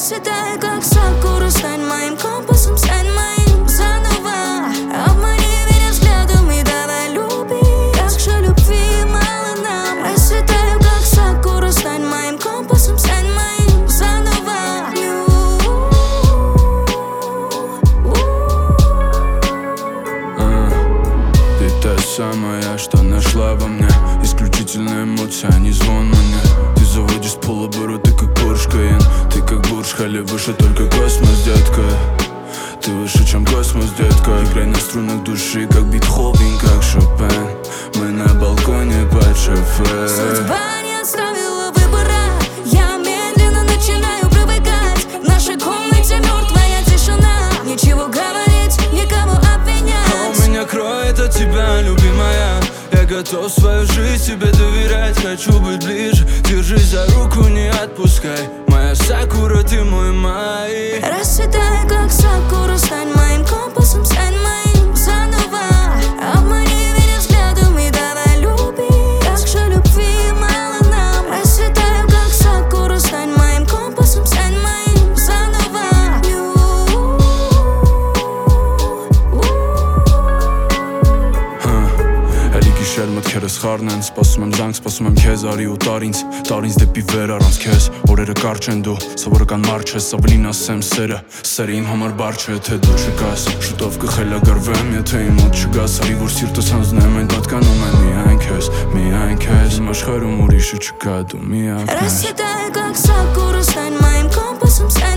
Расцветай, как сакура, стань моим компасом, стань моим заново. Обмани меня взглядом и давай любить, так что любви мало нам. Расцветаю, как сакура, стань моим компасом, стань моим заново. Ты та самая, что нашла во мне исключительная эмоция, а не звон мне. Ты заводишь с полоборота, как Порш Кайен. Ты как Бурдж Халиф, выше только космос, детка. Ты выше, чем космос, детка. Играй на струнах души, как Бетховен, как Шопен. Мы на балконе под шофе. Судьба не оставила выбора. Я медленно начинаю привыкать. В нашей комнате мертвая тишина. Ничего говорить, никого обвинять. А у меня кроет от тебя, любимая. Я готов свою жизнь тебе доверять. Хочу быть ближе, держись за руку, не отпускай. Моя сакура, ты мой май. Расцветай, как сакура, стань моим компасом, стань моим заново. Обмани меня взглядом и давай любить, так что любви мало нам. Расцветай, как сакура, стань моим компасом, стань моим заново. Շեր մտքերս խառն են, սպասում եմ զանգ, սպասում եմ քեզ, արի ու տար ինձ դեպի վեր առանց քեզ։ Օրերը կարճ են, դու սովորական մարդ ես, ավելին ասեմ սերը իմ համար բար չէ, թե դու չկաս։ Շուտով կխելագարվեմ, եթե իմ մոտ չգաս, արի որ սիրտս հանձնեմ, այն պատկանում եմ միայն քեզ, իմ աշխարհում ուրիշը չկա, դու միակն ես։ Расцветай, как сакура, стань моим компасом, стань